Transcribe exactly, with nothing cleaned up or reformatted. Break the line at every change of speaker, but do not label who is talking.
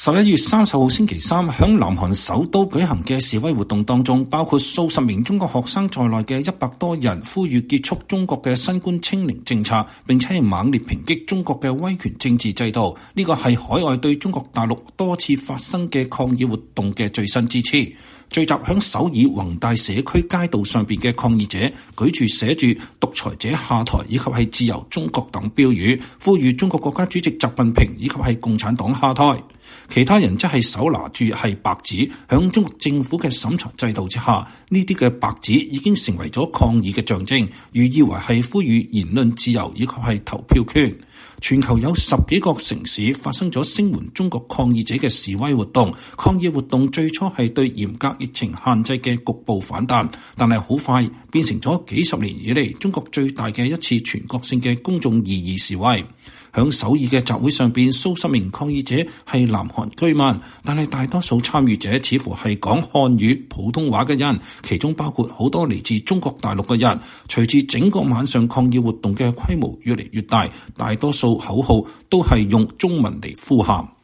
十一月三十號星期三，響南韓首都舉行嘅示威活動當中，包括數十名中國學生在內嘅一百多人呼籲結束中國嘅新冠清零政策，並且係猛烈抨擊中國嘅威權政治制度。呢個係海外對中國大陸多次發生嘅抗議活動嘅最新之次。聚集響首爾宏大社區街道上邊嘅抗議者，舉住寫住獨裁者下台以及係自由中國等標語，呼籲中國國家主席習近平以及係共產黨下台。其他人則係手拿住係白紙，響中國政府嘅審查制度之下，呢啲嘅白紙已經成為咗抗議嘅象徵，寓意為係呼籲言論自由以及係投票權。全球有十幾個城市發生咗聲援中國抗議者嘅示威活動，抗議活動最初係對嚴格疫情限制嘅局部反彈，但係好快變成咗幾十年以嚟中國最大嘅一次全國性嘅公眾異議示威。響首爾嘅集會上邊，數十名抗議者係南韓居民，但係大多數參與者似乎係講漢語普通話嘅人，其中包括好多嚟自中國大陸嘅人。隨住整個晚上抗議活動嘅規模越嚟越大，大多數口號都係用中文嚟呼喊。